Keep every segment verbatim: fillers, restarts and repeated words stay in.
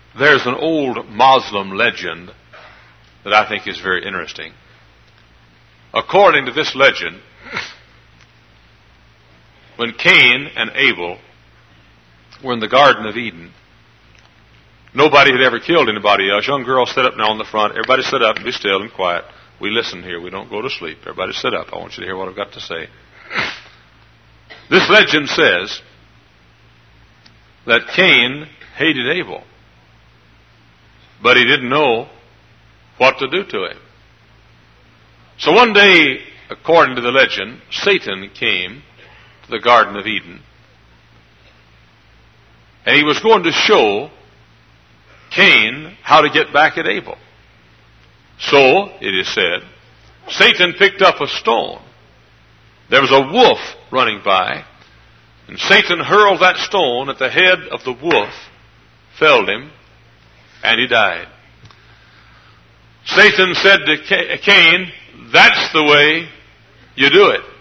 There's an old Muslim legend that I think is very interesting. According to this legend, when Cain and Abel were in the Garden of Eden, nobody had ever killed anybody else. Young girl sit up now in the front. Everybody sit up and be still and quiet. We listen here. We don't go to sleep. Everybody sit up. I want you to hear what I've got to say. This legend says that Cain hated Abel, but he didn't know what to do to him. So one day, according to the legend, Satan came to the Garden of Eden, and he was going to show Cain how to get back at Abel. So, it is said, Satan picked up a stone. There was a wolf running by, and Satan hurled that stone at the head of the wolf, felled him, and he died. Satan said to Cain, "That's the way you do it."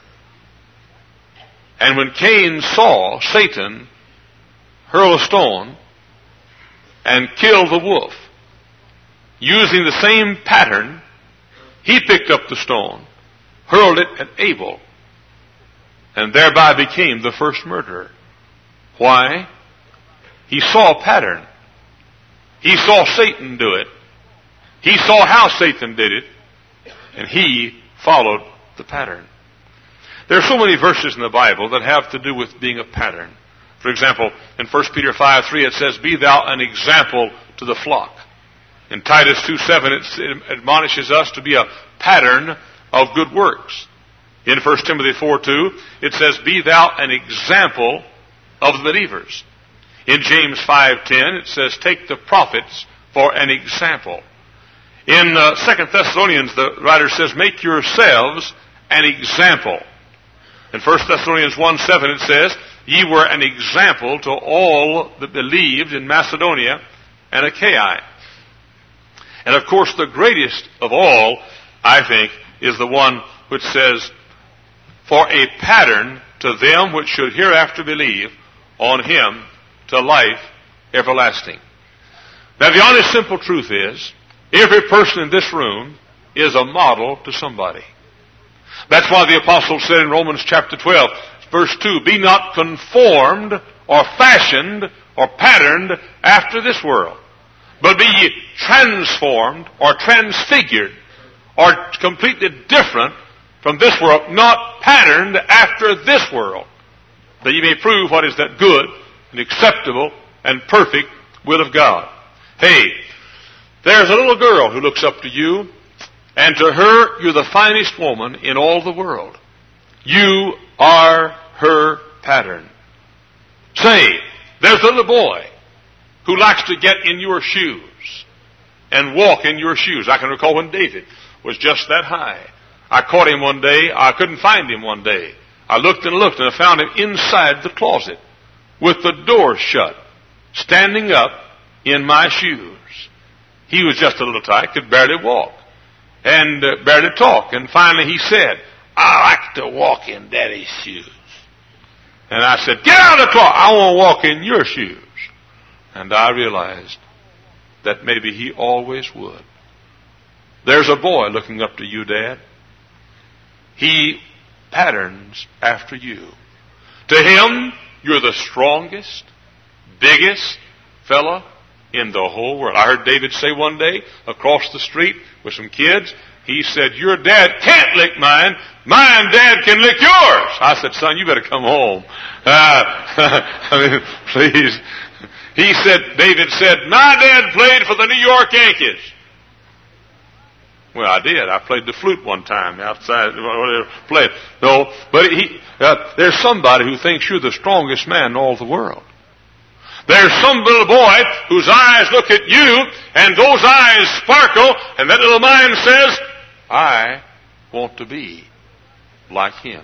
And when Cain saw Satan hurl a stone and kill the wolf, using the same pattern, he picked up the stone, hurled it at Abel, and thereby became the first murderer. Why? He saw a pattern. He saw Satan do it. He saw how Satan did it, and he followed the pattern. There are so many verses in the Bible that have to do with being a pattern. For example, in First Peter five three it says, "Be thou an example to the flock." In Titus two seven it admonishes us to be a pattern of good works. In First Timothy four two it says, "Be thou an example of the believers." In James five ten it says, "Take the prophets for an example." In uh, Second Thessalonians the writer says, "Make yourselves an example." In First Thessalonians one seven it says, "Ye were an example to all that believed in Macedonia and Achaia." And of course the greatest of all, I think, is the one which says, "For a pattern to them which should hereafter believe on him to life everlasting." Now the honest simple truth is, every person in this room is a model to somebody. That's why the apostle said in Romans chapter twelve, verse two, "Be not conformed or fashioned or patterned after this world, but be ye transformed or transfigured or completely different from this world, not patterned after this world, that ye may prove what is that good and acceptable and perfect will of God." Hey, there's a little girl who looks up to you, and to her, you're the finest woman in all the world. You are her pattern. Say, there's a little boy who likes to get in your shoes and walk in your shoes. I can recall when David was just that high. I caught him one day. I couldn't find him one day. I looked and looked, and I found him inside the closet with the door shut, standing up in my shoes. He was just a little tight, could barely walk and uh, barely talk. And finally he said, "I like to walk in Daddy's shoes." And I said, "Get out of the closet. I want to walk in your shoes." And I realized that maybe he always would. There's a boy looking up to you, Dad. He patterns after you. To him, you're the strongest, biggest fella in the whole world. I heard David say one day across the street with some kids, he said, "Your dad can't lick mine. Mine dad can lick yours." I said, "Son, you better come home." Uh, I mean, please. He said, David said, "My dad played for the New York Yankees." Well, I did. I played the flute one time outside. Played. No, but he, uh, there's somebody who thinks you're the strongest man in all the world. There's some little boy whose eyes look at you, and those eyes sparkle, and that little mind says, "I want to be like him."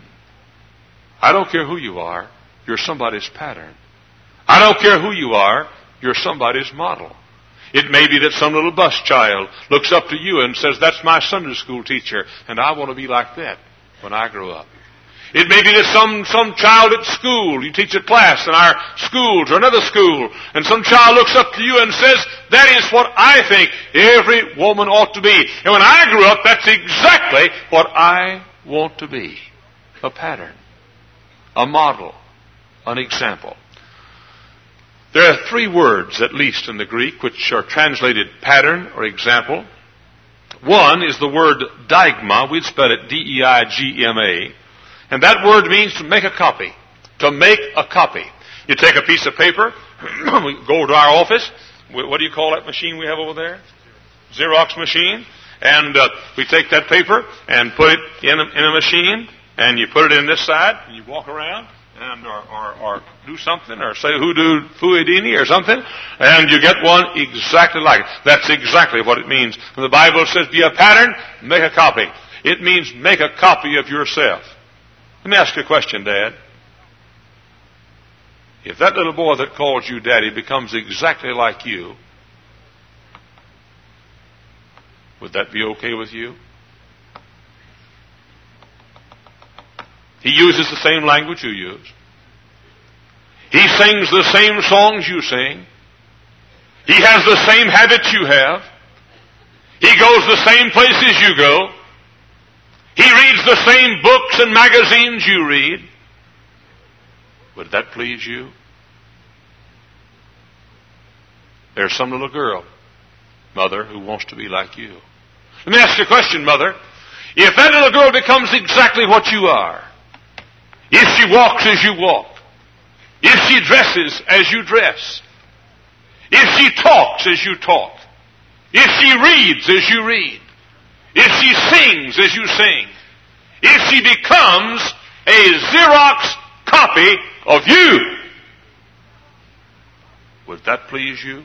I don't care who you are, you're somebody's pattern. I don't care who you are, you're somebody's model. It may be that some little bus child looks up to you and says, "That's my Sunday school teacher, and I want to be like that when I grow up." It may be that some, some child at school, you teach a class in our schools or another school, and some child looks up to you and says, that is what I think every woman ought to be. And when I grew up, that's exactly what I want to be. A pattern, a model, an example. There are three words, at least in the Greek, which are translated pattern or example. One is the word daigma. We'd spell it D E I G M A. And that word means to make a copy. To make a copy. You take a piece of paper, we go to our office. What do you call that machine we have over there? Xerox machine. And uh, we take that paper and put it in a, in a machine, and you put it in this side, and you walk around, and or, or, or do something, or say hoodoo fuidini or something, and you get one exactly like it. That's exactly what it means. When the Bible says, be a pattern, make a copy. It means make a copy of yourself. Let me ask you a question, Dad. If that little boy that calls you Daddy becomes exactly like you, would that be okay with you? He uses the same language you use. He sings the same songs you sing. He has the same habits you have. He goes the same places you go. He reads the same books and magazines you read. Would that please you? There's some little girl, mother, who wants to be like you. Let me ask you a question, mother. If that little girl becomes exactly what you are, if she walks as you walk, if she dresses as you dress, if she talks as you talk, if she reads as you read, if she sings as you sing, if she becomes a Xerox copy of you, would that please you?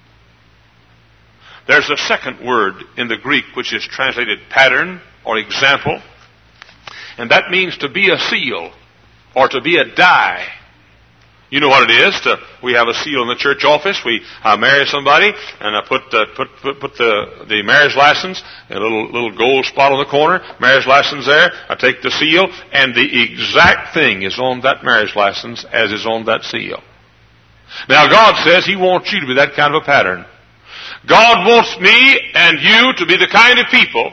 There's a second word in the Greek which is translated pattern or example, and that means to be a seal or to be a die. You know what it is. To, we have a seal in the church office. We uh, marry somebody, and I put uh, put put, put the, the marriage license, a little little gold spot on the corner, marriage license there. I take the seal, and the exact thing is on that marriage license as is on that seal. Now God says He wants you to be that kind of a pattern. God wants me and you to be the kind of people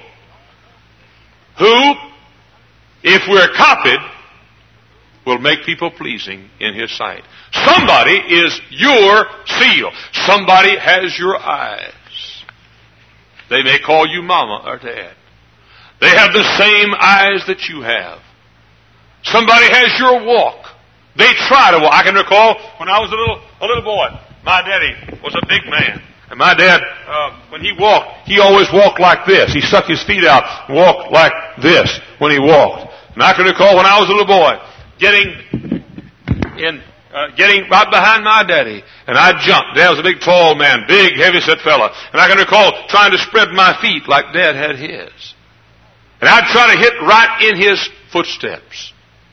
who, if we're copied, will make people pleasing in His sight. Somebody is your seal. Somebody has your eyes. They may call you mama or dad. They have the same eyes that you have. Somebody has your walk. They try to walk. I can recall when I was a little a little boy, my daddy was a big man. And my dad, uh, when he walked, he always walked like this. He stuck his feet out and walked like this when he walked. And I can recall when I was a little boy, getting in, uh, getting right behind my daddy, and I jumped. Dad was a big, tall man, big, heavy-set fella, and I can recall trying to spread my feet like Dad had his, and I'd try to hit right in his footsteps.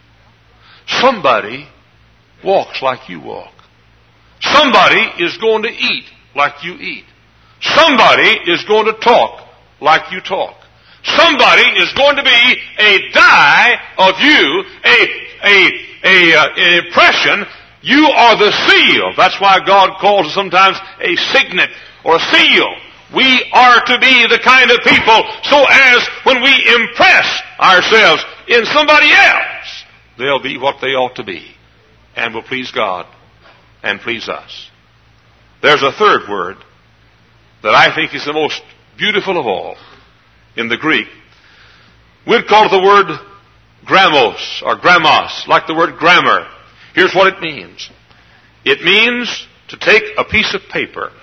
Somebody walks like you walk. Somebody is going to eat like you eat. Somebody is going to talk like you talk. Somebody is going to be a die of you, a A, a, uh, an impression. You are the seal. That's why God calls it sometimes a signet or a seal. We are to be the kind of people so as when we impress ourselves in somebody else, they'll be what they ought to be and will please God and please us. There's a third word that I think is the most beautiful of all in the Greek. We'd call it the word grammos or grammos, like the word grammar. Here's what it means. It means to take a piece of paper.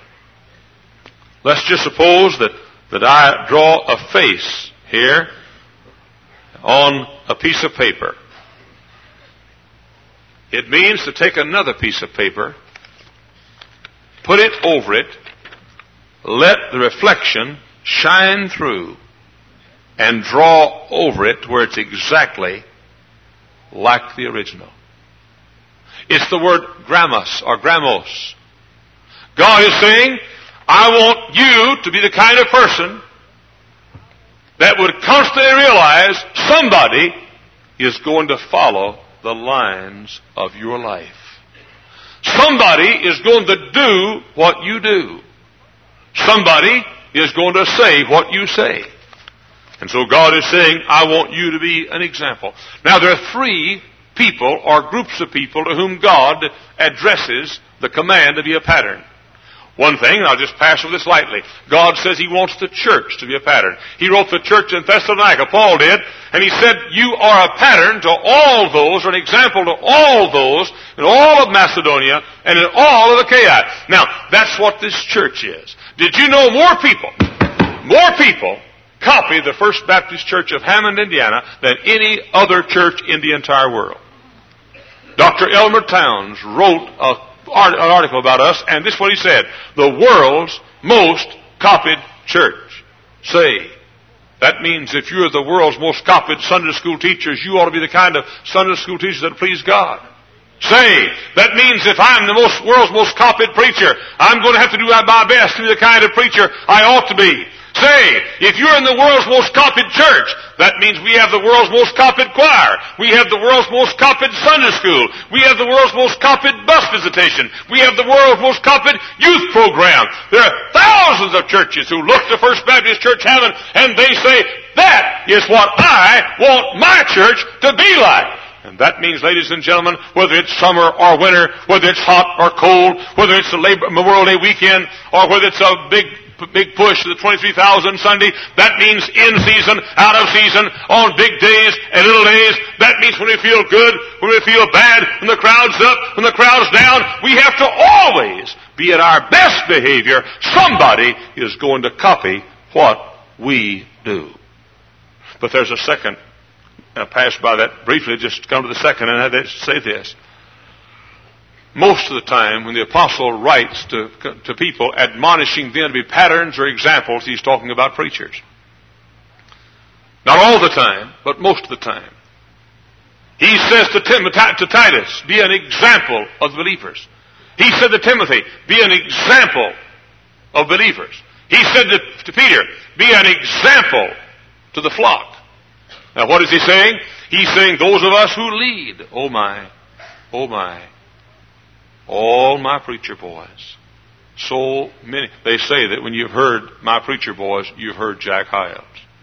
Let's just suppose that, that I draw a face here on a piece of paper. It means to take another piece of paper, put it over it, let the reflection shine through, and draw over it where it's exactly like the original. It's the word grammos or grammos. God is saying, I want you to be the kind of person that would constantly realize somebody is going to follow the lines of your life. Somebody is going to do what you do. Somebody is going to say what you say. And so God is saying, I want you to be an example. Now there are three people or groups of people to whom God addresses the command to be a pattern. One thing, and I'll just pass over this lightly. God says He wants the church to be a pattern. He wrote the church in Thessalonica, Paul did, and he said, you are a pattern to all those, or an example to all those, in all of Macedonia, and in all of Achaia. Now, that's what this church is. Did you know more people, more people copy the First Baptist Church of Hammond, Indiana, than any other church in the entire world? Doctor Elmer Towns wrote a an article about us, and this is what he said: the world's most copied church. Say, that means if you're the world's most copied Sunday school teachers, you ought to be the kind of Sunday school teachers that please God. Say, that means if I'm the most world's most copied preacher, I'm going to have to do my best to be the kind of preacher I ought to be. Say, if you're in the world's most copied church, that means we have the world's most copied choir. We have the world's most copied Sunday school. We have the world's most copied bus visitation. We have the world's most copied youth program. There are thousands of churches who look to First Baptist Church Hammond and they say, that is what I want my church to be like. And that means, ladies and gentlemen, whether it's summer or winter, whether it's hot or cold, whether it's a Labor, Memorial Day weekend, or whether it's a big big push to the twenty-three thousand Sunday, that means in season, out of season, on big days and little days. That means when we feel good, when we feel bad, when the crowd's up, when the crowd's down, we have to always be at our best behavior. Somebody is going to copy what we do. But there's a second. I passed by that briefly, just come to the second, and I say this. Most of the time, when the apostle writes to, to people, admonishing them to be patterns or examples, he's talking about preachers. Not all the time, but most of the time. He says to, Tim, to Titus, be an example of believers. He said to Timothy, be an example of believers. He said to, to Peter, be an example to the flock. Now what is he saying? He's saying those of us who lead, oh my, oh my, all my preacher boys. So many. They say that when you've heard my preacher boys, you've heard Jack Hyles.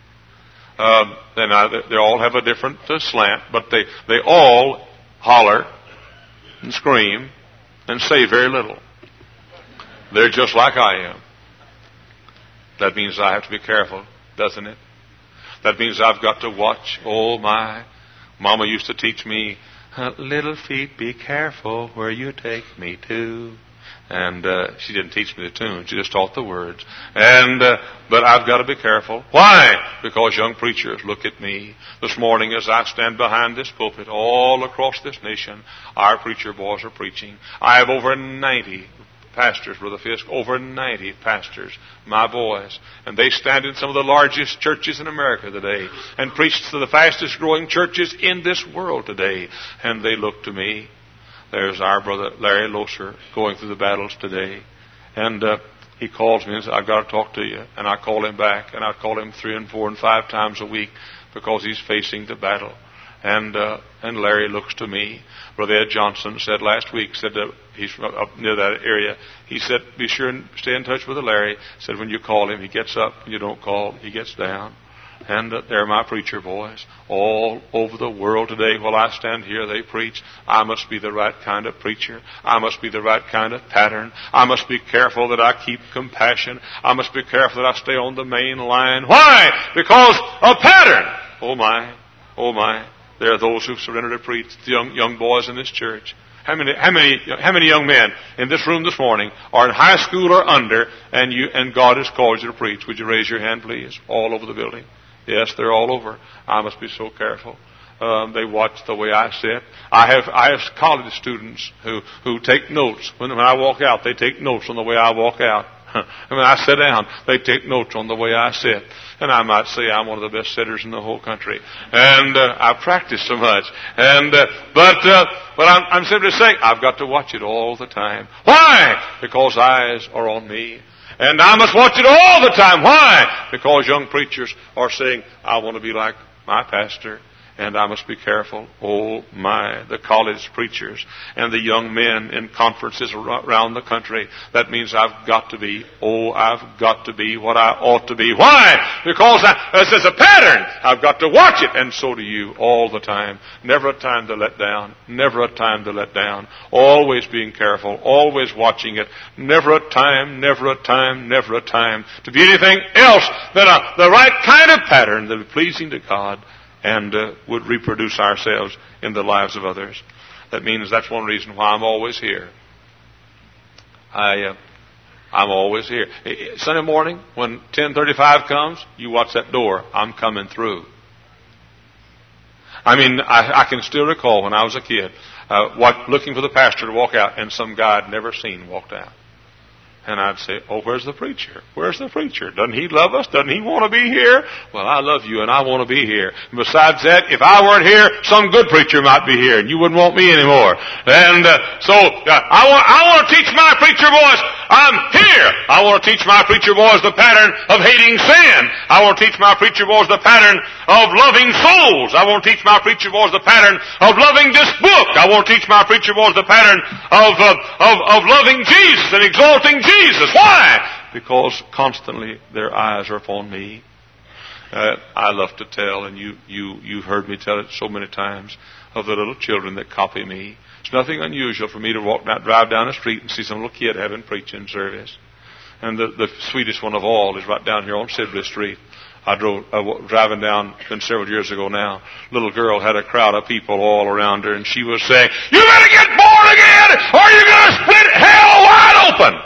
Um, and I, they all have a different uh, slant, but they, they all holler and scream and say very little. They're just like I am. That means I have to be careful, doesn't it? That means I've got to watch. Oh my. Mama used to teach me, little feet, be careful where you take me to. And uh, she didn't teach me the tune. She just taught the words. And uh, but I've got to be careful. Why? Because young preachers, look at me. This morning as I stand behind this pulpit, all across this nation, our preacher boys are preaching. I have over ninety pastors, Brother Fisk, over ninety pastors, my boys. And they stand in some of the largest churches in America today and preach to the fastest growing churches in this world today. And they look to me. There's our brother Larry Loser going through the battles today. And uh, he calls me and says, I've got to talk to you. And I call him back. And I call him three and four and five times a week because he's facing the battle. And uh, and Larry looks to me. Brother Ed Johnson said last week, said uh, he's up near that area. He said, be sure and stay in touch with Larry. Said when you call him, he gets up. When you don't call, he gets down. And uh, they're my preacher boys all over the world today. While I stand here, they preach. I must be the right kind of preacher. I must be the right kind of pattern. I must be careful that I keep compassion. I must be careful that I stay on the main line. Why? Because a pattern. Oh my, oh my. There are those who surrender to preach. The young young boys in this church. How many, how many, how many young men in this room this morning are in high school or under, and you and God has called you to preach? Would you raise your hand, please? All over the building. Yes, they're all over. I must be so careful. Um, they watch the way I sit. I have I have college students who who take notes when when I walk out. They take notes on the way I walk out. And when I sit down, they take notes on the way I sit. And I might say I'm one of the best sitters in the whole country. And uh, I practice so much. And uh, but uh, but I'm, I'm simply saying I've got to watch it all the time. Why? Because eyes are on me. And I must watch it all the time. Why? Because young preachers are saying, I want to be like my pastor. And I must be careful. Oh my, the college preachers and the young men in conferences around the country. That means I've got to be, oh, I've got to be what I ought to be. Why? Because I, this is a pattern. I've got to watch it. And so do you all the time. Never a time to let down. Never a time to let down. Always being careful. Always watching it. Never a time, never a time, never a time to be anything else than a, the right kind of pattern that is pleasing to God and uh, would reproduce ourselves in the lives of others. That means that's one reason why I'm always here. I, uh, I'm always here. Sunday morning, when ten thirty-five comes, you watch that door. I'm coming through. I mean, I, I can still recall when I was a kid, uh, what, looking for the pastor to walk out, and some guy I'd never seen walked out. And I'd say, oh, where's the preacher? Where's the preacher? Doesn't he love us? Doesn't he want to be here? Well, I love you and I want to be here. And besides that, if I weren't here, some good preacher might be here and you wouldn't want me anymore. And uh, so uh, I want I want to teach my preacher boys, I'm here. I want to teach my preacher boys the pattern of hating sin. I want to teach my preacher boys the pattern of loving souls. I want to teach my preacher boys the pattern of loving this book. I want to teach my preacher boys the pattern of, uh, of, of loving Jesus and exalting Jesus. Jesus. Why? Because constantly their eyes are upon me. Uh, I love to tell, and you, you, you've heard me tell it so many times, of the little children that copy me. It's nothing unusual for me to walk down, drive down the street and see some little kid having preaching service. And the, the sweetest one of all is right down here on Sibley Street. I drove, uh, driving down, been several years ago now. Little girl had a crowd of people all around her, and she was saying, "You better get born again, or you're going to split hell wide open."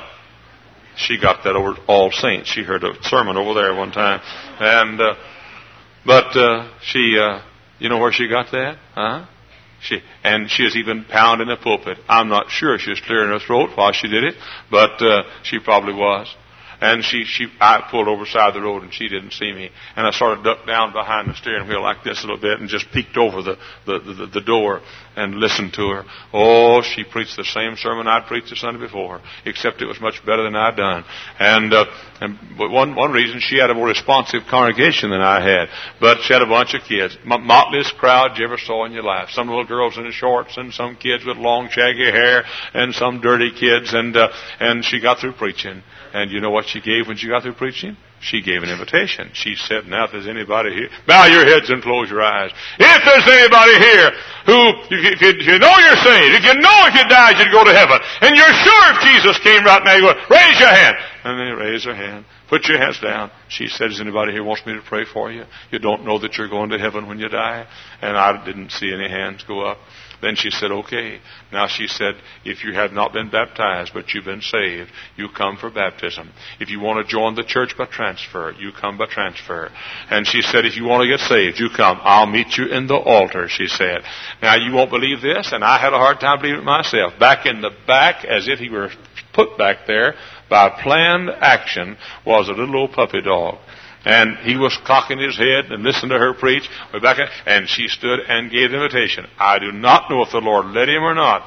She got that over All Saints. She heard a sermon over there one time. And, uh, but, uh, she, uh, you know where she got that? Huh? She, and she was even pounding the pulpit. I'm not sure she was clearing her throat while she did it, but, uh, she probably was. And she, she, I pulled over the side of the road and she didn't see me. And I sort of ducked down behind the steering wheel like this a little bit and just peeked over the, the, the, the door and listened to her. Oh, she preached the same sermon I'd preached the Sunday before, except it was much better than I'd done. And, uh, and but one, one reason, she had a more responsive congregation than I had. But she had a bunch of kids. M- motliest crowd you ever saw in your life. Some little girls in the shorts and some kids with long shaggy hair and some dirty kids. And, uh, and she got through preaching. And you know what she gave when she got through preaching? She gave an invitation. She said, now if there's anybody here, bow your heads and close your eyes. If there's anybody here who, if you, if you know you're saved, if you know if you died you'd go to heaven, and you're sure if Jesus came right now, you go, raise your hand. And they raise their hand. Put your hands down. She said, is anybody here wants me to pray for you? You don't know that you're going to heaven when you die? And I didn't see any hands go up. Then she said, okay. Now she said, if you have not been baptized, but you've been saved, you come for baptism. If you want to join the church by transfer, you come by transfer. And she said, if you want to get saved, you come. I'll meet you in the altar, she said. Now you won't believe this, and I had a hard time believing it myself. Back in the back, as if he were put back there by planned action, was a little old puppy dog. And he was cocking his head and listened to her preach. Rebecca, and she stood and gave the invitation. I do not know if the Lord led him or not,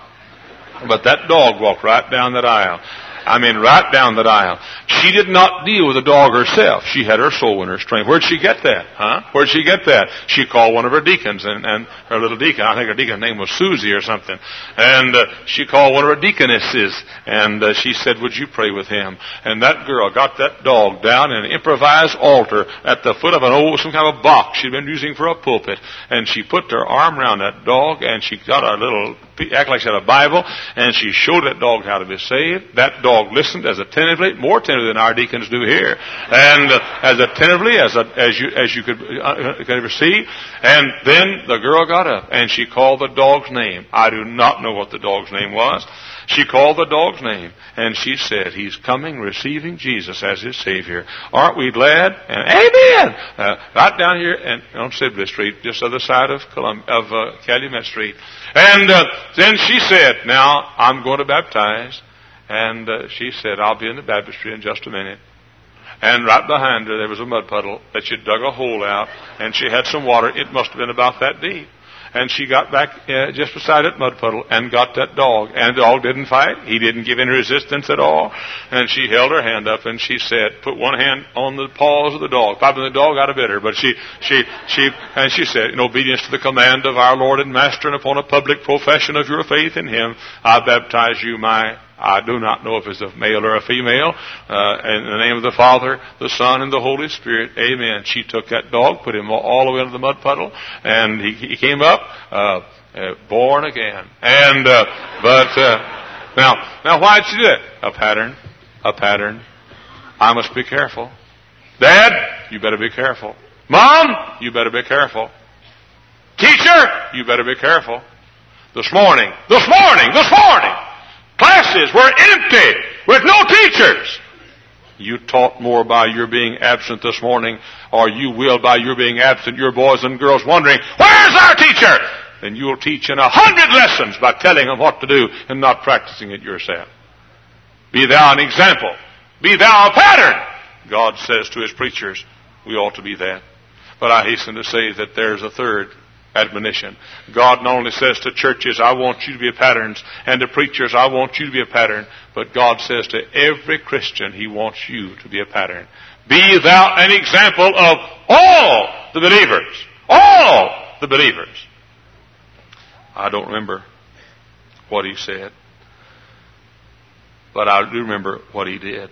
but that dog walked right down that aisle. I mean, right down that aisle. She did not deal with the dog herself. She had her soul in her strength. Where'd she get that? Huh? Where'd she get that? She called one of her deacons, and, and her little deacon, I think her deacon's name was Susie or something. And uh, she called one of her deaconesses, and uh, she said, would you pray with him? And that girl got that dog down in an improvised altar at the foot of an old, some kind of box she'd been using for a pulpit. And she put her arm around that dog, and she got a little, act like she had a Bible, and she showed that dog how to be saved. That dog listened as attentively, more attentively than our deacons do here, and uh, as attentively as uh, as you as you could, uh, could ever see. And then the girl got up and she called the dog's name. I do not know what the dog's name was. She called the dog's name, and she said, he's coming, receiving Jesus as his Savior. Aren't we glad? And amen! Uh, right down here and on Sibley Street, just the other side of Colum- of uh, Calumet Street. And uh, then she said, now I'm going to baptize. And uh, she said, I'll be in the baptistry in just a minute. And right behind her, there was a mud puddle that she dug a hole out, and she had some water. It must have been about that deep. And she got back uh, just beside that mud puddle and got that dog. And the dog didn't fight. He didn't give any resistance at all. And she held her hand up and she said, put one hand on the paws of the dog. Probably the dog I'd have bit her. But she, she, she, and she said, in obedience to the command of our Lord and Master and upon a public profession of your faith in Him, I baptize you, my I do not know if it's a male or a female. Uh, in the name of the Father, the Son, and the Holy Spirit. Amen. She took that dog, put him all the way into the mud puddle, and he, he came up, uh, uh, born again. And, uh, but, uh, now, now why did she do that? A pattern. A pattern. I must be careful. Dad, you better be careful. Mom, you better be careful. Teacher, you better be careful. This morning, this morning, this morning, classes were empty with no teachers. You taught more by your being absent this morning, or you will by your being absent, your boys and girls wondering, where's our teacher? Then you'll teach in a hundred lessons by telling them what to do and not practicing it yourself. Be thou an example. Be thou a pattern. God says to His preachers, we ought to be that. But I hasten to say that there's a third admonition. God not only says to churches, I want you to be patterns, and to preachers, I want you to be a pattern, but God says to every Christian, He wants you to be a pattern. Be thou an example of all the believers. All the believers. I don't remember what He said, but I do remember what He did.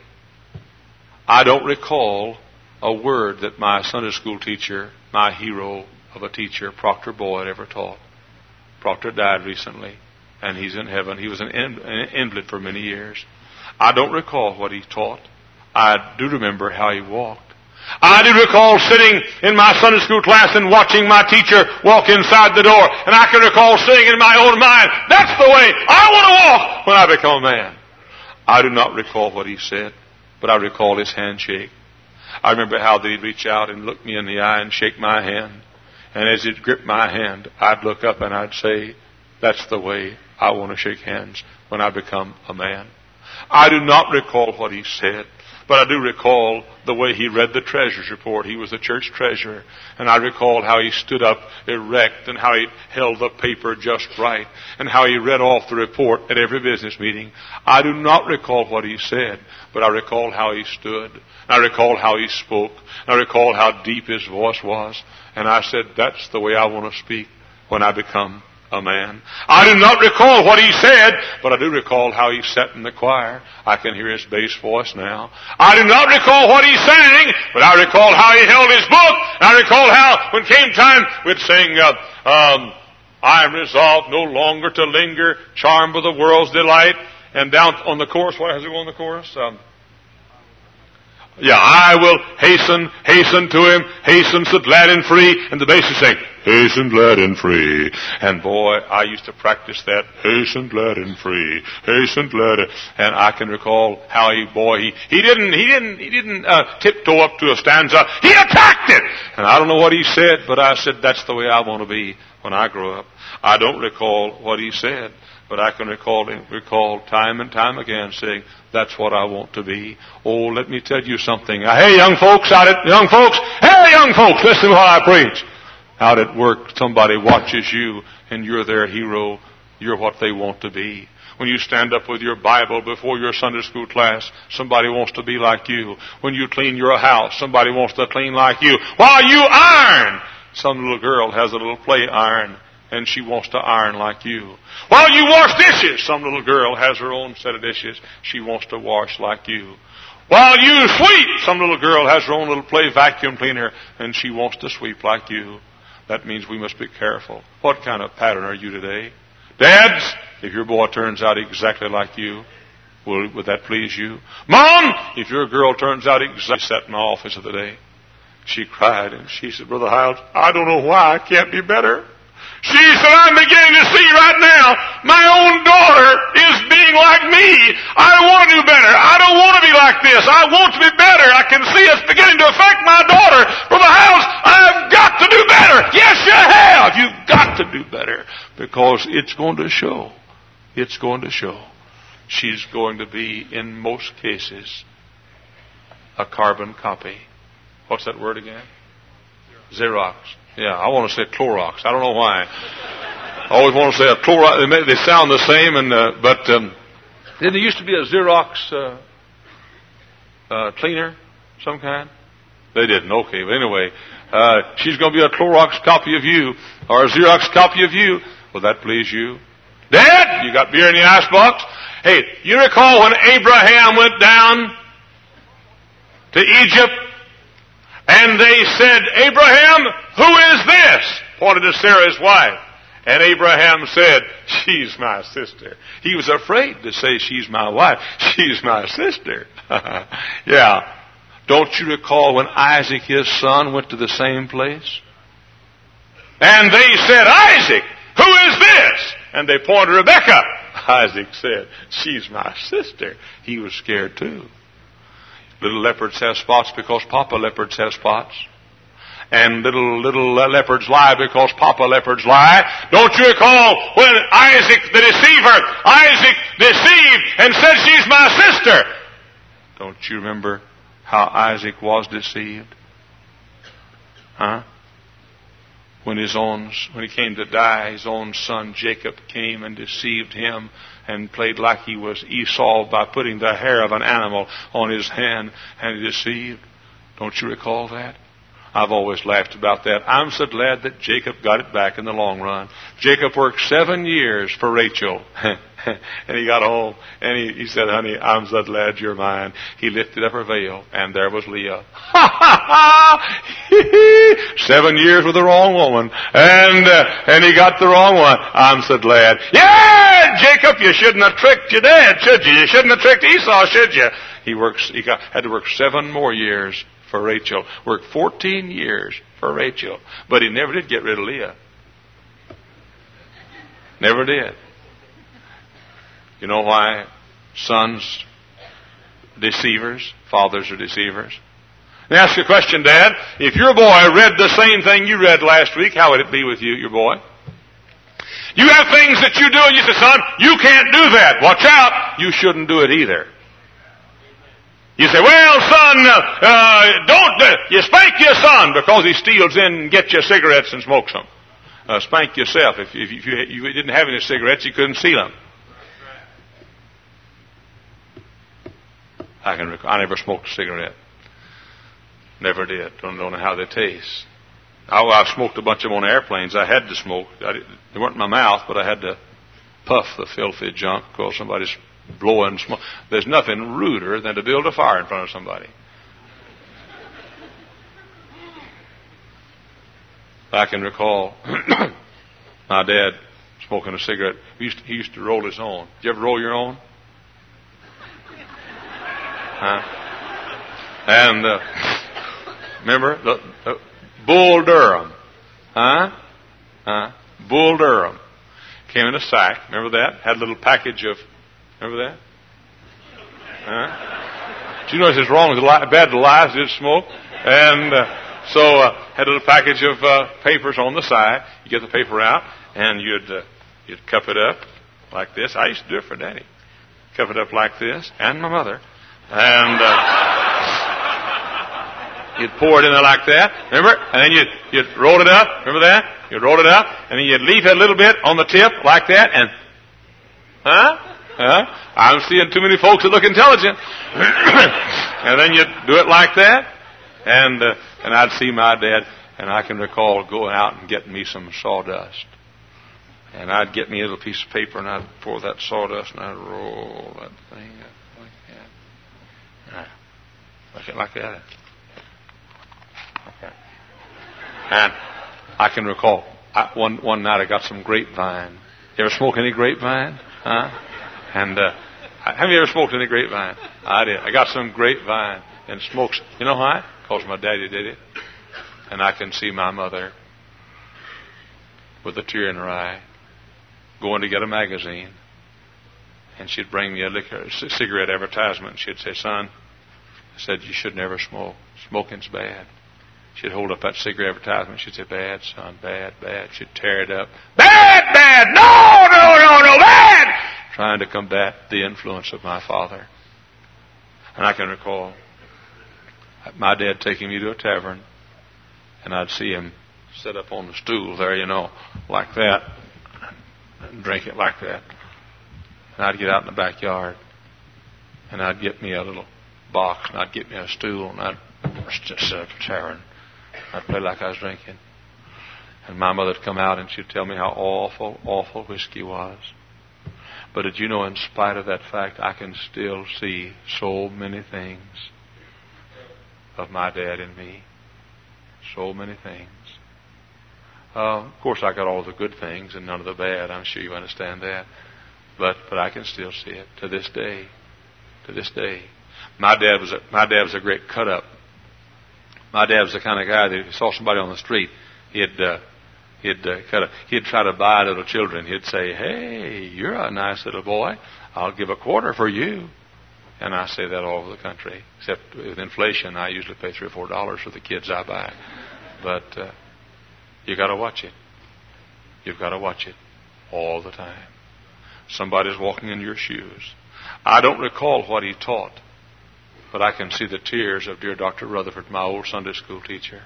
I don't recall a word that my Sunday school teacher, my hero of a teacher, Proctor Boyd, ever taught. Proctor died recently, and he's in heaven. He was an invalid for many years. I don't recall what he taught. I do remember how he walked. I do recall sitting in my Sunday school class and watching my teacher walk inside the door, and I can recall saying in my own mind, that's the way I want to walk when I become a man. I do not recall what he said, but I recall his handshake. I remember how that he'd reach out and look me in the eye and shake my hand. And as he'd grip my hand, I'd look up and I'd say, that's the way I want to shake hands when I become a man. I do not recall what he said, but I do recall the way he read the treasurer's report. He was the church treasurer. And I recall how he stood up erect and how he held the paper just right and how he read off the report at every business meeting. I do not recall what he said, but I recall how he stood. I recall how he spoke. I recall how deep his voice was. And I said, that's the way I want to speak when I become a man. I do not recall what he said, but I do recall how he sat in the choir. I can hear his bass voice now. I do not recall what he sang, but I recall how he held his book. I recall how, when came time, we'd sing, uh, um, I am resolved no longer to linger, charmed with the world's delight. And down on the chorus, what has it go on the chorus? Um, Yeah, I will hasten, hasten to him, hasten so glad and free. And the bass is saying, hasten glad and free. And boy, I used to practice that, hasten glad and free, hasten glad. And I can recall how he, boy, he, he didn't, he didn't, he didn't uh, tiptoe up to a stanza. He attacked it. And I don't know what he said, but I said, that's the way I want to be when I grow up. I don't recall what he said, but I can recall him, recall time and time again saying, that's what I want to be. Oh, let me tell you something. Hey, young folks out at, young folks, hey, young folks, listen to what I preach. Out at work, somebody watches you and you're their hero. You're what they want to be. When you stand up with your Bible before your Sunday school class, somebody wants to be like you. When you clean your house, somebody wants to clean like you. While you iron, some little girl has a little play iron, and she wants to iron like you. While you wash dishes, some little girl has her own set of dishes. She wants to wash like you. While you sweep, some little girl has her own little play vacuum cleaner, and she wants to sweep like you. That means we must be careful. What kind of pattern are you today? Dads, if your boy turns out exactly like you, will, would that please you? Mom, if your girl turns out exactly sat in my office of the day. She cried, and she said, Brother Hiles, I don't know why I can't be better. She said, I'm beginning to see right now my own daughter is being like me. I want to do better. I don't want to be like this. I want to be better. I can see it's beginning to affect my daughter. Brother Hiles, I've got to do better. Yes, you have. You've got to do better because it's going to show. It's going to show. She's going to be, in most cases, a carbon copy. What's that word again? Xerox. Yeah, I want to say Clorox. I don't know why. I always want to say a Clorox. They, may, they sound the same, and uh, but um, then there used to be a Xerox uh, uh, cleaner, some kind. They didn't. Okay, but anyway, uh, she's going to be a Clorox copy of you, or a Xerox copy of you. Will that please you? Dad, you got beer in the icebox? Hey, you recall when Abraham went down to Egypt, and they said, Abraham, who is this? Pointed to Sarah, his wife. And Abraham said, she's my sister. He was afraid to say, she's my wife. She's my sister. Yeah. Don't you recall when Isaac, his son, went to the same place? And they said, Isaac, who is this? And they pointed to Rebekah. Isaac said, she's my sister. He was scared too. Little leopards have spots because Papa leopards have spots. And little, little leopards lie because Papa leopards lie. Don't you recall when Isaac the deceiver, Isaac deceived and said, she's my sister? Don't you remember how Isaac was deceived? Huh? When his own, when he came to die, his own son Jacob came and deceived him and played like he was Esau by putting the hair of an animal on his hand, and he deceived. Don't you recall that? I've always laughed about that. I'm so glad that Jacob got it back in the long run. Jacob worked seven years for Rachel. And he got home and he, he said, honey, I'm so glad you're mine. He lifted up her veil and there was Leah. Seven years with the wrong woman. And, uh, and he got the wrong one. I'm so glad. Yeah, Jacob, you shouldn't have tricked your dad, should you? You shouldn't have tricked Esau, should you? He works, he got, had to work seven more years for Rachel. Worked fourteen years for Rachel. But he never did get rid of Leah. Never did. You know why sons deceivers, fathers are deceivers? Let me ask you a question, Dad. If your boy read the same thing you read last week, how would it be with you, your boy? You have things that you do and you say, son, you can't do that. Watch out. You shouldn't do it either. You say, well, son, uh, uh, don't, uh, you spank your son because he steals in and gets you cigarettes and smokes them. Uh, spank yourself. If, if, if you, you didn't have any cigarettes, you couldn't steal them. I can rec- I never smoked a cigarette. Never did. Don't, don't know how they taste. I, I smoked a bunch of them on airplanes. I had to smoke. I they weren't in my mouth, but I had to puff the filthy junk because somebody's blowing smoke. There's nothing ruder than to build a fire in front of somebody. I can recall my dad smoking a cigarette. He used to, he used to roll his own. Did you ever roll your own? Huh? And uh, remember the, the Bull Durham, huh? Huh? Bull Durham came in a sack. Remember that? Had a little package of. Remember that? Huh? Do you know what's wrong with the li- bad the lies did smoke? And uh, so uh, had a little package of uh, papers on the side. You get the paper out and you'd uh, you'd cup it up like this. I used to do it for Daddy. Cup it up like this, and my mother. And uh, you'd pour it in there like that, remember? And then you'd, you'd roll it up, remember that? You'd roll it up, and then you'd leave it a little bit on the tip like that, and, huh? Huh? I'm seeing too many folks that look intelligent. And then you'd do it like that, and uh, and I'd see my dad, and I can recall going out and getting me some sawdust. And I'd get me a little piece of paper, and I'd pour that sawdust, and I'd roll that thing up. Like it like that. Okay. And I can recall I, one one night I got some grapevine. You ever smoke any grapevine? Huh? And uh, have you ever smoked any grapevine? I did. I got some grapevine and smoked. You know why? Because my daddy did it. And I can see my mother with a tear in her eye going to get a magazine. And she'd bring me a liquor, a cigarette advertisement. And she'd say, son, I said, you should never smoke. Smoking's bad. She'd hold up that cigarette advertisement. She'd say, bad, son, bad, bad. She'd tear it up. Bad, bad, no, no, no, no, bad! Trying to combat the influence of my father. And I can recall my dad taking me to a tavern, and I'd see him sit up on the stool there, you know, like that, and drink it like that. And I'd get out in the backyard, and I'd get me a little box, and I'd get me a stool, and I'd just sit up a chair, and I'd play like I was drinking. And my mother'd come out, and she'd tell me how awful, awful whiskey was. But did you know, in spite of that fact, I can still see so many things of my dad in me. So many things. Uh, of course, I got all the good things and none of the bad. I'm sure you understand that. But but I can still see it to this day. To this day, my dad was a, my dad was a great cut up. My dad was the kind of guy that if he saw somebody on the street, he'd uh, he'd uh, cut a, he'd try to buy little children. He'd say, "Hey, you're a nice little boy. I'll give a quarter for you." And I say that all over the country. Except with inflation, I usually pay three or four dollars for the kids I buy. But uh, you got to watch it. You've got to watch it all the time. Somebody's walking in your shoes. I don't recall what he taught, but I can see the tears of dear Doctor Rutherford, my old Sunday school teacher,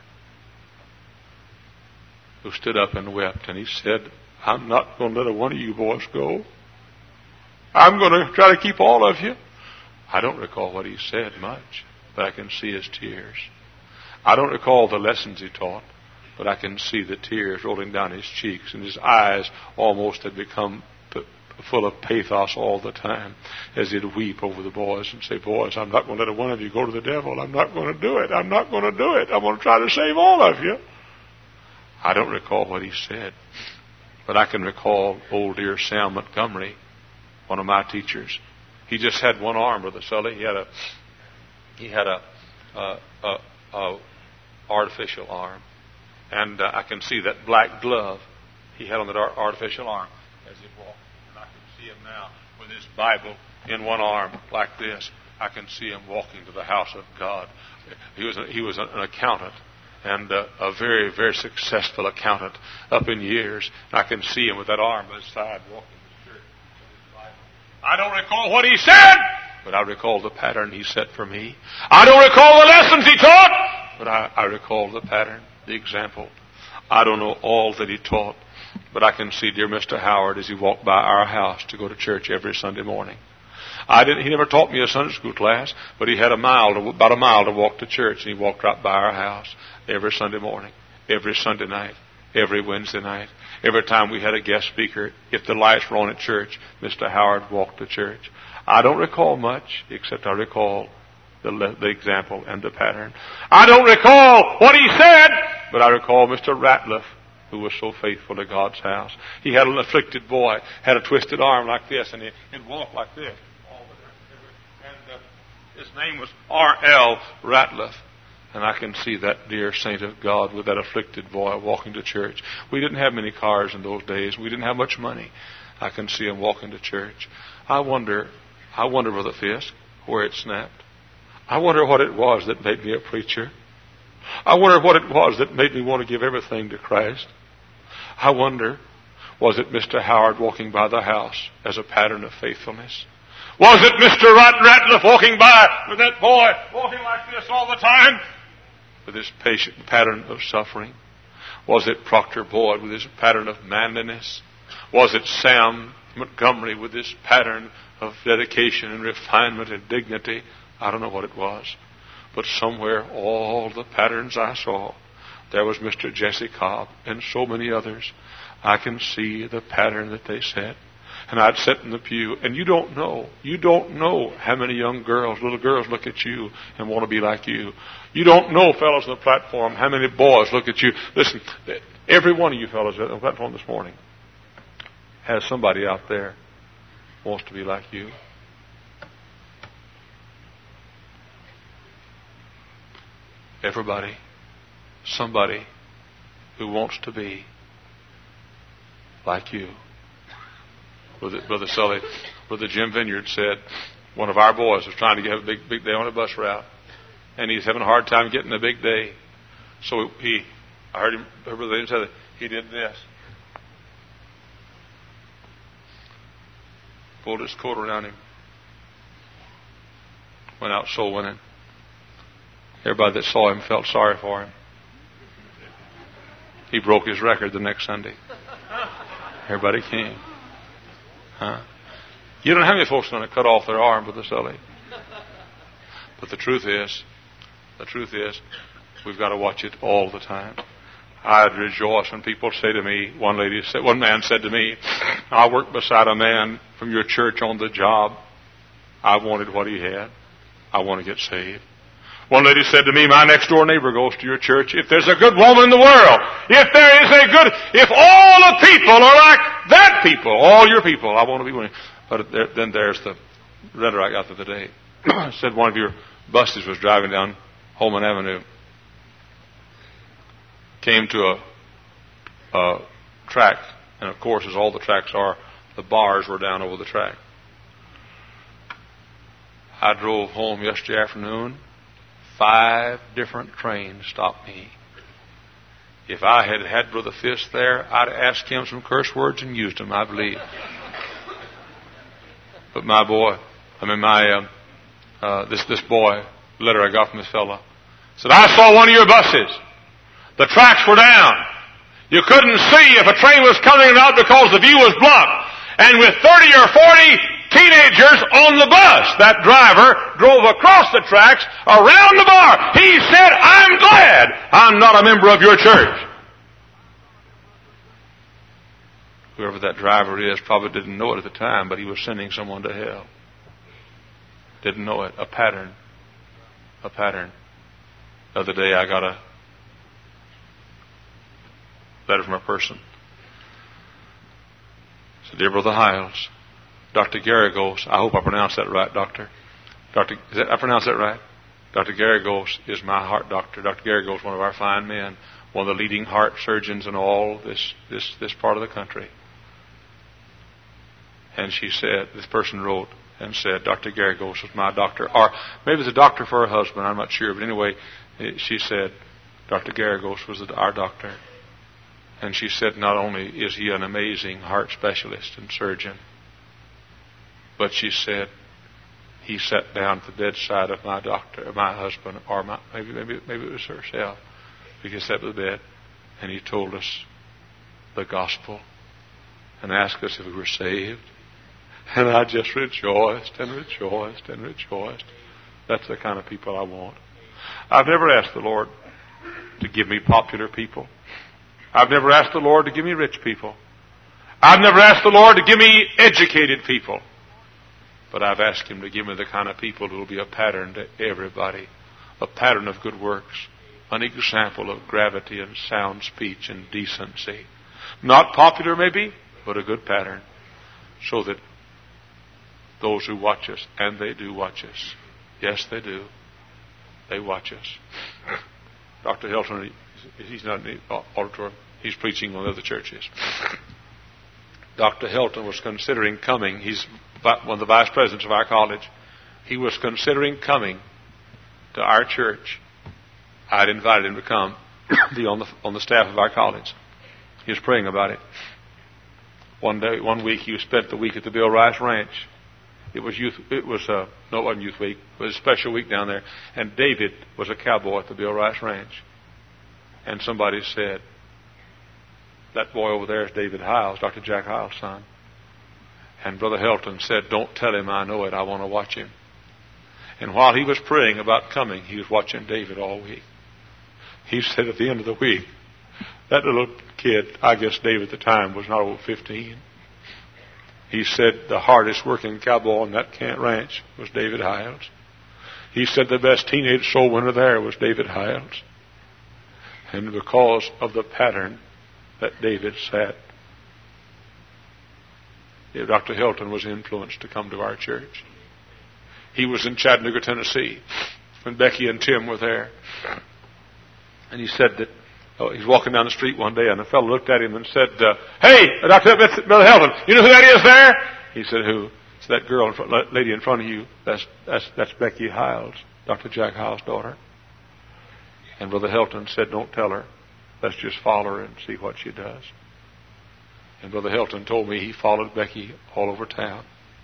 who stood up and wept, and he said, "I'm not going to let a one of you boys go. I'm going to try to keep all of you." I don't recall what he said much, but I can see his tears. I don't recall the lessons he taught, but I can see the tears rolling down his cheeks, and his eyes almost had become full of pathos all the time as he'd weep over the boys and say, "Boys, I'm not going to let a one of you go to the devil. I'm not going to do it. I'm not going to do it. I'm going to try to save all of you." I don't recall what he said, but I can recall old dear Sam Montgomery, one of my teachers. He just had one arm, Brother Sully. He had a he had a, a, a, a artificial arm, and uh, I can see that black glove he had on that artificial arm as he walked. And I can see him now with his Bible in one arm like this. I can see him walking to the house of God. He was a, he was an accountant, and uh, a very very successful accountant up in years. And I can see him with that arm by his side walking. I don't recall what he said, but I recall the pattern he set for me. I don't recall the lessons he taught, but I, I recall the pattern, the example. I don't know all that he taught, but I can see dear Mister Howard as he walked by our house to go to church every Sunday morning. I didn't. He never taught me a Sunday school class, but he had a mile, to, about a mile to walk to church, and he walked right by our house every Sunday morning, every Sunday night, every Wednesday night. Every time we had a guest speaker, if the lights were on at church, Mister Howard walked to church. I don't recall much, except I recall the, the example and the pattern. I don't recall what he said, but I recall Mister Ratliff, who was so faithful to God's house. He had an afflicted boy, had a twisted arm like this, and he, he'd walk like this. And uh, his name was R L Ratliff. And I can see that dear saint of God with that afflicted boy walking to church. We didn't have many cars in those days. We didn't have much money. I can see him walking to church. I wonder, I wonder, Brother Fisk, where it snapped. I wonder what it was that made me a preacher. I wonder what it was that made me want to give everything to Christ. I wonder, was it Mister Howard walking by the house as a pattern of faithfulness? Was it Mister Rat Ratliff walking by with that boy walking like this all the time? With his patient pattern of suffering? Was it Proctor Boyd with his pattern of manliness? Was it Sam Montgomery with his pattern of dedication and refinement and dignity? I don't know what it was. But somewhere, all the patterns I saw, there was Mister Jesse Cobb and so many others. I can see the pattern that they set. And I'd sit in the pew, and you don't know, you don't know how many young girls, little girls look at you and want to be like you. You don't know, fellows on the platform, how many boys look at you. Listen, every one of you fellows on the platform this morning has somebody out there who wants to be like you. Everybody, somebody who wants to be like you. Brother, Brother Sully, Brother Jim Vineyard said one of our boys was trying to get a big, big day on a bus route, and he's having a hard time getting a big day. So he, I heard him, Brother Vineyard said he did this. Pulled his coat around him. Went out soul winning. Everybody that saw him felt sorry for him. He broke his record the next Sunday. Everybody came. Huh? You don't have any folks going to cut off their arm with a silly. But the truth is, the truth is, we've got to watch it all the time. I'd rejoice when people say to me, one lady said, one man said to me, I worked beside a man from your church on the job. I wanted what he had. I want to get saved. One lady said to me, my next door neighbor goes to your church. If there's a good woman in the world, if there is a good, if all the people are like that people, all your people, I want to be one. But there, then there's the letter I got the other day. It said one of your buses was driving down Holman Avenue. Came to a, a track, and of course, as all the tracks are, the bars were down over the track. I drove home yesterday afternoon. Five different trains stopped me. If I had had Brother Fisk there, I'd have asked him some curse words and used them, I believe. But my boy, I mean my uh, uh, this this boy, letter I got from this fellow, said, I saw one of your buses. The tracks were down. You couldn't see if a train was coming or not because the view was blocked. And with thirty or forty teenagers on the bus, that driver drove across the tracks around the bar. He said, I'm glad I'm not a member of your church. Whoever that driver is probably didn't know it at the time, but he was sending someone to hell. Didn't know it. A pattern. A pattern. The other day I got a letter from a person. It said, Dear Brother Hiles, Doctor Garagos, I hope I pronounced that right, Doctor. Doctor, is that, I pronounced that right? Doctor Garagos is my heart doctor. Doctor Garagos is one of our fine men, one of the leading heart surgeons in all this, this, this part of the country. And she said, this person wrote and said, Doctor Garagos was my doctor. Or maybe it was a doctor for her husband, I'm not sure. But anyway, she said, Doctor Garagos was our doctor. And she said, not only is he an amazing heart specialist and surgeon, but she said, he sat down at the bedside of my doctor, my husband, or my, maybe, maybe, maybe it was herself. He sat at the bed and he told us the gospel and asked us if we were saved. And I just rejoiced and rejoiced and rejoiced. That's the kind of people I want. I've never asked the Lord to give me popular people. I've never asked the Lord to give me rich people. I've never asked the Lord to give me educated people. But I've asked Him to give me the kind of people who will be a pattern to everybody. A pattern of good works. An example of gravity and sound speech and decency. Not popular maybe, but a good pattern. So that those who watch us, and they do watch us. Yes, they do. They watch us. Doctor Hilton, he's not in the auditorium. He's preaching on other churches. Doctor Hilton was considering coming. He's one of the vice presidents of our college. He was considering coming to our church. I'd invited him to come, be on the on the staff of our college. He was praying about it. One day, one week, he spent the week at the Bill Rice Ranch. It was youth. It was uh, no, it wasn't youth week. It was a special week down there. And David was a cowboy at the Bill Rice Ranch. And somebody said, "That boy over there is David Hiles, Doctor Jack Hiles' son." And Brother Hilton said, "Don't tell him I know it. I want to watch him." And while he was praying about coming, he was watching David all week. He said at the end of the week, that little kid, I guess David at the time was not over fifteen. He said the hardest working cowboy on that Kent Ranch was David Hiles. He said the best teenage soul winner there was David Hiles. And because of the pattern that David set, Doctor Hilton was influenced to come to our church. He was in Chattanooga, Tennessee, when Becky and Tim were there. And he said that oh, he's walking down the street one day, and a fellow looked at him and said, uh, "Hey, Doctor Brother Hilton, you know who that is there?" He said, "Who?" It's that girl, in front, lady in front of you. That's that's that's Becky Hiles, Doctor Jack Hiles' daughter. And Brother Hilton said, "Don't tell her. Let's just follow her and see what she does." And Brother Hilton told me he followed Becky all over town.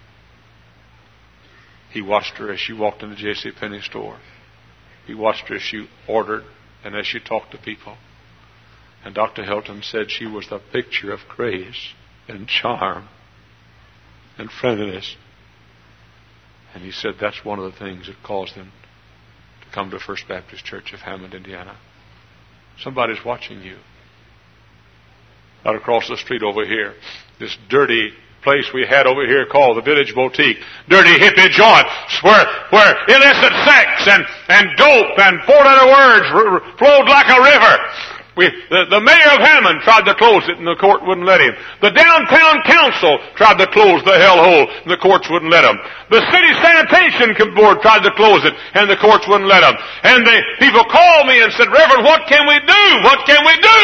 He watched her as she walked in the J C Penney store. He watched her as she ordered and as she talked to people. And Doctor Hilton said she was the picture of grace and charm and friendliness. And he said that's one of the things that caused them to come to First Baptist Church of Hammond, Indiana. Somebody's watching you. Out across the street over here, this dirty place we had over here called the Village Boutique. Dirty hippie joint where, where illicit sex and, and dope and four-letter words r- r- flowed like a river. We, the, the mayor of Hammond tried to close it and the court wouldn't let him. The downtown council tried to close the hellhole and the courts wouldn't let him. The city sanitation board tried to close it and the courts wouldn't let him. And the people called me and said, Reverend, what can we do? What can we do?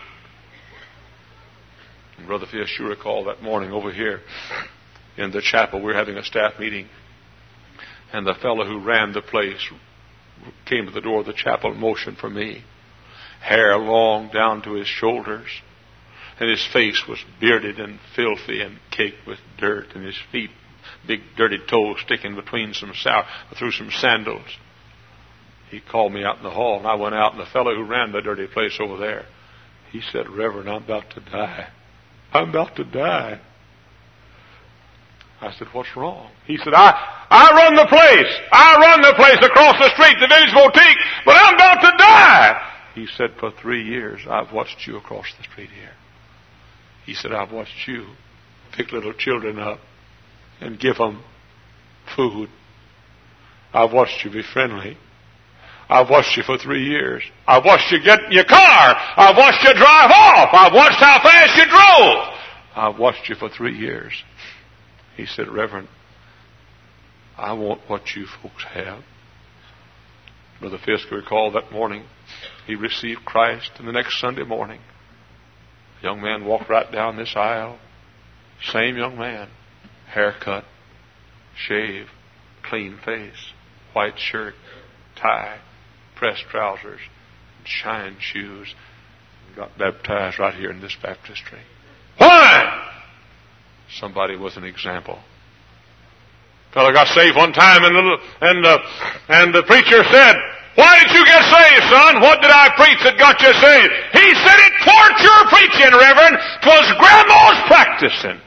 And Brother Fish, you recall that morning over here in the chapel, we were having a staff meeting. And the fellow who ran the place came to the door of the chapel and motioned for me. Hair long down to his shoulders, and his face was bearded and filthy and caked with dirt, and his feet, big dirty toes sticking between some sour, through some sandals. He called me out in the hall, and I went out, and the fellow who ran the dirty place over there, he said, Reverend, I'm about to die. I'm about to die. I said, what's wrong? He said, I, I run the place. I run the place across the street, the Village Boutique, but I'm about to die. He said, for three years, I've watched you across the street here. He said, I've watched you pick little children up and give them food. I've watched you be friendly. I've watched you for three years. I've watched you get in your car. I've watched you drive off. I've watched how fast you drove. I've watched you for three years. He said, Reverend, I want what you folks have. Brother Fisk recalled that morning he received Christ, and the next Sunday morning, a young man walked right down this aisle. Same young man, haircut, shave, clean face, white shirt, tie, pressed trousers, and shine shoes, and got baptized right here in this baptistry. Why? Somebody was an example. Fellow got saved one time, and the, and the, and the preacher said, why did you get saved, son? What did I preach that got you saved? He said, it weren't your preaching, Reverend. 'Twas Grandma's practicing.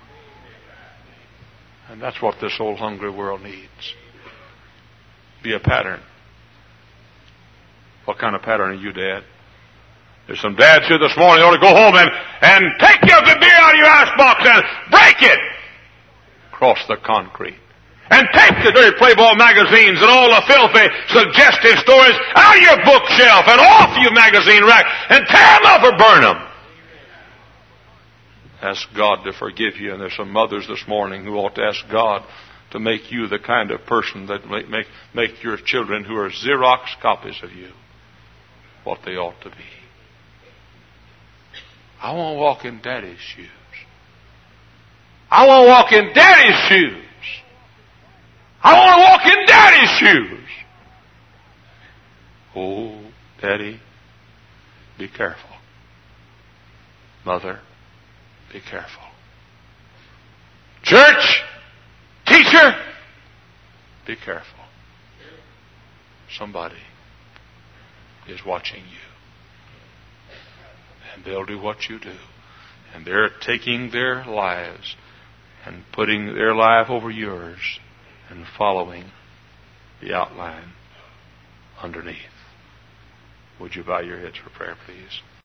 And that's what this old hungry world needs. Be a pattern. What kind of pattern are you, Dad? There's some dads here this morning who ought to go home and, and take your beer out of your icebox and break it across the concrete. And take the dirty Playboy magazines and all the filthy, suggestive stories out of your bookshelf and off your magazine rack and tear them up or burn them. Ask God to forgive you. And there's some mothers this morning who ought to ask God to make you the kind of person that make, make, make your children who are Xerox copies of you what they ought to be. I want to walk in Daddy's shoes. I want to walk in Daddy's shoes. I want to walk in Daddy's shoes. Oh, Daddy, be careful. Mother, be careful. Church, teacher, be careful. Somebody is watching you. And they'll do what you do. And they're taking their lives and putting their life over yours and following the outline underneath. Would you bow your heads for prayer, please?